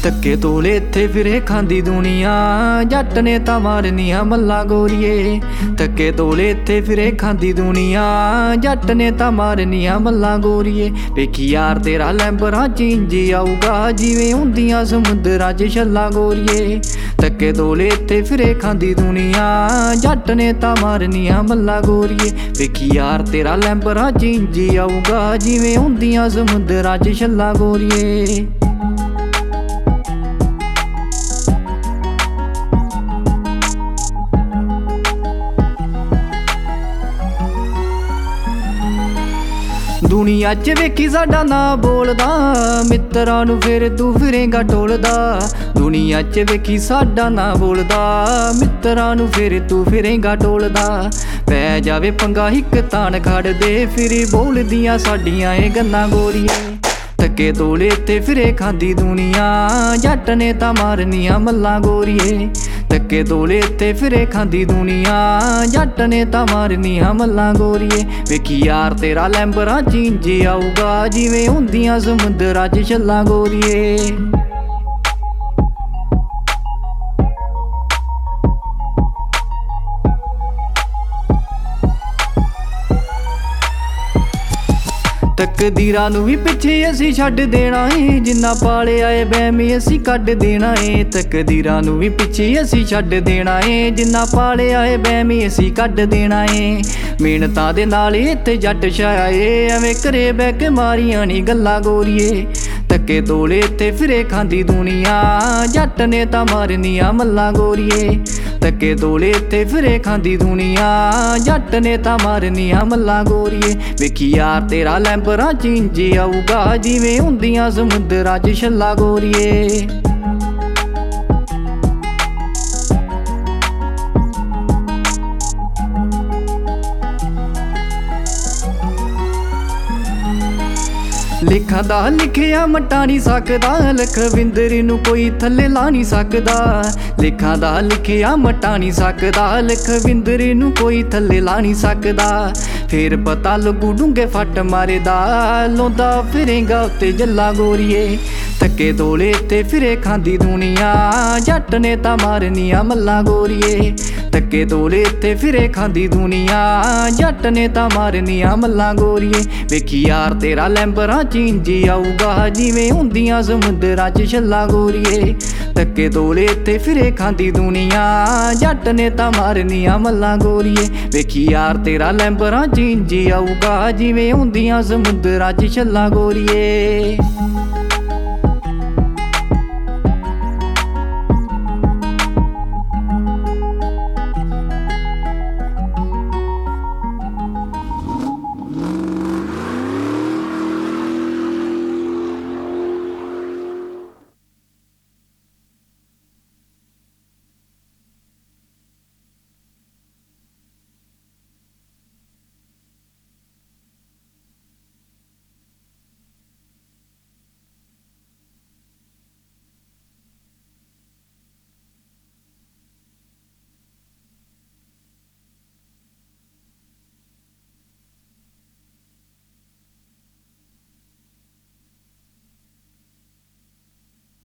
ਧੱਕੇ ਤੋਲੇ ਇੱਥੇ ਫਿਰੇ ਖਾਂਦੀ ਦੁਨੀਆ, ਜੱਟ ਨੇ ਤਾਂ ਮਾਰਨੀਆਂ ਮੱਲਾਂ ਗੋਰੀਏ। ਧੱਕੇ ਤੋਲੇ ਇੱਥੇ ਫਿਰੇ ਖਾਂਦੀ ਦੁਨੀਆ, ਜੱਟ ਨੇ ਤਾਂ ਮਾਰਨੀਆਂ ਮੱਲਾਂ ਗੋਰੀਏ। ਵੇਖੀ ਯਾਰ ਤੇਰਾ ਲੈਂਬਰਾਂ ਚ ਇੰਜ ਆਊਗਾ ਜਿਵੇਂ ਹੁੰਦੀਆਂ ਸਮੁੰਦਰਾਂ ਚ ਛੱਲਾਂ ਗੋਰੀਏ। ਧੱਕੇ ਤੋਲੇ ਇੱਥੇ ਫਿਰੇ ਖਾਂਦੀ ਦੁਨੀਆ, ਜੱਟ ਨੇ ਤਾਂ ਮਾਰਨੀਆਂ ਮੱਲਾਂ ਗੋਰੀਏ। ਵੇਖੀ ਯਾਰ ਤੇਰਾ ਲੈਂਬਰਾਂ ਚ ਇੰਜ ਆਊਗਾ ਜਿਵੇਂ ਹੁੰਦੀਆਂ ਸਮੁੰਦਰਾਂ ਚ ਛੱਲਾਂ ਗੋਰੀਏ। ਦੁਨੀਆ 'ਚ ਵੇਖੀ ਸਾਡਾ ਨਾਂ ਬੋਲਦਾ, ਮਿੱਤਰਾਂ ਨੂੰ ਫਿਰ ਤੂੰ ਫਿਰੇਂਗਾ ਟੋਲਦਾ। ਦੁਨੀਆ 'ਚ ਵੇਖੀ ਸਾਡਾ ਨਾਂ ਬੋਲਦਾ, ਮਿੱਤਰਾਂ ਨੂੰ ਫਿਰ ਤੂੰ ਫਿਰੇਂਗਾ ਟੋਲਦਾ। ਪੈ ਜਾਵੇ ਪੰਗਾ ਇੱਕ ਤਾਣ ਖੜਦੇ, ਫਿਰ ਬੋਲਦੀਆਂ ਸਾਡੀਆਂ ਇਹ ਗੱਲਾਂ ਗੋਰੀਏ। ਧੱਕੇ ਤੋਲੇ ਇੱਥੇ ਫਿਰੇ ਖਾਂਦੀ ਦੁਨੀਆ, ਜੱਟ ਨੇ ਤਾਂ ਮਾਰਨੀਆਂ ਮੱਲਾਂ ਗੋਰੀਏ। ਧੱਕੇ ਤੋਲੇ ਇੱਥੇ ਫਿਰੇ ਖਾਂਦੀ ਦੁਨੀਆ, ਜੱਟ ਨੇ ਤਾਂ ਮਾਰਨੀਆਂ ਮੱਲਾਂ ਗੋਰੀਏ। ਵੇਖੀ ਯਾਰ ਤੇਰਾ ਲੈਂਬਰਾਂ ਚ ਇੰਜ ਆਊਗਾ ਜਿਵੇਂ ਹੁੰਦੀਆਂ ਸਮੁੰਦਰਾਂ ਚ ਛੱਲਾਂ ਗੋਰੀਏ। ਤਕਦੀਰਾਂ ਨੂੰ ਵੀ ਪਿੱਛੇ ਅਸੀਂ ਛੱਡ ਦੇਣਾ ਏ, ਜਿੰਨਾ ਪਾਲਿਆ ਏ ਵਹਿਮ ਅਸੀਂ ਕੱਢ ਦੇਣਾ ਏ। ਤਕਦੀਰਾਂ ਨੂੰ ਵੀ ਪਿੱਛੇ ਅਸੀਂ ਛੱਡ ਦੇਣਾ ਏ, ਜਿੰਨਾ ਪਾਲਿਆ ਏ ਵਹਿਮ ਅਸੀਂ ਕੱਢ ਦੇਣਾ ਏ। ਮਿਹਨਤਾਂ ਦੇ ਨਾਲ ਇੱਥੇ ਜੱਟ ਛਾਇਆ ਏ, ਐਵੇਂ ਘਰੇ ਬਹਿ ਕੇ ਮਾਰੀਆਂ ਨੀ ਗੱਲਾਂ ਗੋਰੀਏ। ਧੱਕੇ ਤੋਲੇ ਇੱਥੇ ਫਿਰੇ ਖਾਂਦੀ ਦੁਨੀਆ, ਜੱਟ ਨੇ ਤਾਂ ਮਾਰਨੀਆਂ ਮੱਲਾਂ ਗੋਰੀਏ। ਧੱਕੇ ਤੋਲੇ ਇੱਥੇ ਫਿਰੇ ਖਾਂਦੀ ਦੁਨੀਆ, ਜੱਟ ਨੇ ਤਾਂ ਮਾਰਨੀਆਂ ਮੱਲਾਂ ਗੋਰੀਏ। ਵੇਖੀ ਯਾਰ ਤੇਰਾ ਲੈਂਬਰਾਂ ਚ ਇੰਜ ਆਊਗਾ ਜਿਵੇਂ ਹੁੰਦੀਆਂ ਸਮੁੰਦਰਾਂ ਚ ਛੱਲਾਂ ਗੋਰੀਏ। ਲਿਖਾਂ ਦਾ ਲਿਖਿਆ ਮਟਾ ਨਹੀਂ ਸਕਦਾ, ਲਖਵਿੰਦਰ ਨੂੰ ਕੋਈ ਥੱਲੇ ਲਾ ਨਹੀਂ ਸਕਦਾ। ਲਿਖਾਂ ਦਾ ਲਿਖਿਆ ਮਟਾ ਨਹੀਂ ਸਕਦਾ, ਲਖਵਿੰਦਰ ਨੂੰ ਕੋਈ ਥੱਲੇ ਲਾ ਨਹੀਂ ਸਕਦਾ। ਫੇਰ ਪਤਾ ਲੱਗੂ ਡੂੰਘੇ ਫੱਟ ਮਾਰੇਦਾ, ਲਾਉਂਦਾ ਫਿਰੇਂਗਾ ਉੱਤੇ ਜੱਲਾਂ ਗੋਰੀਏ। ਧੱਕੇ ਤੋਲੇ ਇੱਥੇ ਫਿਰੇ ਖਾਂਦੀ ਦੁਨੀਆ, ਜੱਟ ਨੇ ਤਾਂ ਮਾਰਨੀਆਂ ਮੱਲਾਂ ਗੋਰੀਏ। ਧੱਕੇ ਤੋਲੇ ਇੱਥੇ ਫਿਰੇ ਖਾਂਦੀ ਦੁਨੀਆ, ਜੱਟ ਨੇ ਤਾਂ ਮਾਰਨੀਆਂ ਮੱਲਾਂ ਗੋਰੀਏ। ਵੇਖੀ ਯਾਰ ਤੇਰਾ ਲੈਂਬਰਾਂ ਚ ਇੰਜ ਆਊਗਾ ਜਿਵੇਂ ਹੁੰਦੀਆਂ ਸਮੁੰਦਰਾਂ ਚ ਛੱਲਾਂ ਗੋਰੀਏ। ਧੱਕੇ ਤੋਲੇ ਇੱਥੇ ਫਿਰੇ ਖਾਂਦੀ ਦੁਨੀਆ, ਜੱਟ ਨੇ ਤਾਂ ਮਾਰਨੀਆਂ ਮੱਲਾਂ ਗੋਰੀਏ। ਵੇਖੀ ਯਾਰ ਤੇਰਾ ਲੈਂਬਰਾਂ ਚ ਇੰਜ ਆਊਗਾ ਜਿਵੇਂ ਹੁੰਦੀਆਂ ਸਮੁੰਦਰਾਂ ਚ ਛੱਲਾਂ ਗੋਰੀਏ।